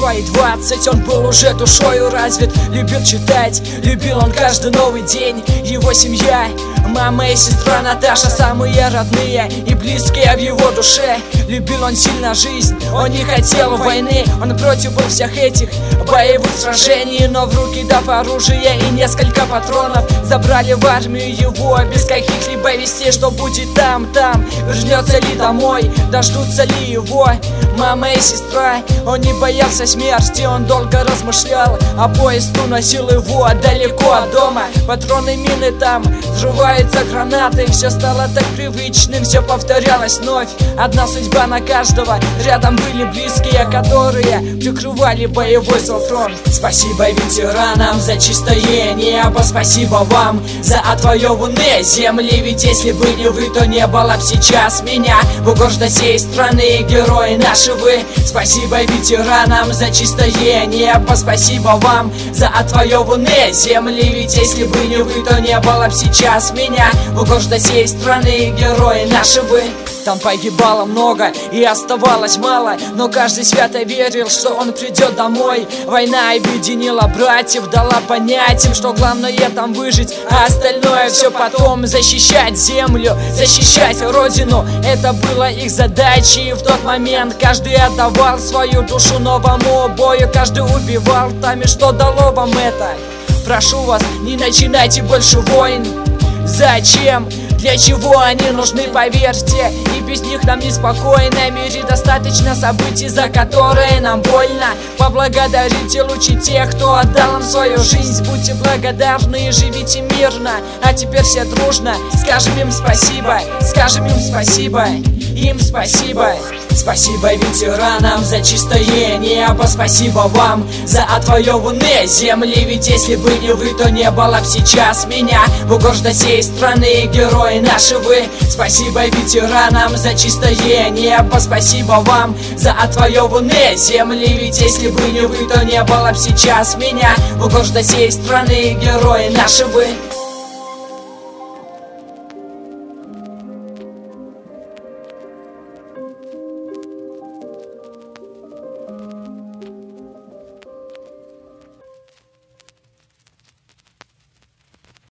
свои 20 он был уже душою развит. Любил читать, любил он каждый новый день. Его семья, мама и сестра Наташа, самые родные и близкие в его душе. Любил он сильно жизнь, он не хотел войны. Он против был всех этих боевых сражений, но в руки дав оружие и несколько патронов, забрали в армию его без каких-либо вестей, что будет там. Вернется ли домой, дождутся ли его мама и сестра. Он не боялся смерти, он долго размышлял, а поезд уносил его далеко от дома. Патроны, мины там, взрываются гранаты. Все стало так привычным, все повторялось вновь. Одна судьба на каждого, рядом были близкие, которые прикрывали боевой свой фронт. Спасибо ветеранам за чистое небо, спасибо вам за отвоеванные земли. Ведь если бы не вы, то не было б сейчас меня. Вы гордость всей страны, герои наши вы. Спасибо ветеранам за чистое небо, спасибо вам за отвоеванные земли. Ведь если бы не вы, то не было б сейчас меня. Вы гордость всей страны, герои наши вы. Там погибало много и оставалось мало, но каждый свято верил, что он придет домой. Война объединила братьев, дала понять им, что главное там выжить, а остальное все потом. Защищать землю, защищать родину, это было их задачей. И в тот момент каждый отдавал свою душу новому бою. Каждый убивал там, и что дало вам это? Прошу вас, не начинайте больше войн. Зачем? Для чего они нужны, поверьте? И без них нам неспокойно. В мире достаточно событий, за которые нам больно. Поблагодарите лучше тех, кто отдал нам свою жизнь. Будьте благодарны и живите мирно. А теперь все дружно скажем им спасибо. Скажем им спасибо. Им спасибо. Спасибо ветеранам за чистое небо, спасибо вам за отвоеванные земли. Ведь если бы не вы, то не было б сейчас меня. Вы гордость всей страны, герои наши вы. Спасибо ветеранам за чистое небо, спасибо вам за отвоеванные земли. Ведь если бы не вы, то не было б сейчас меня. Вы гордость всей страны, герои наши вы.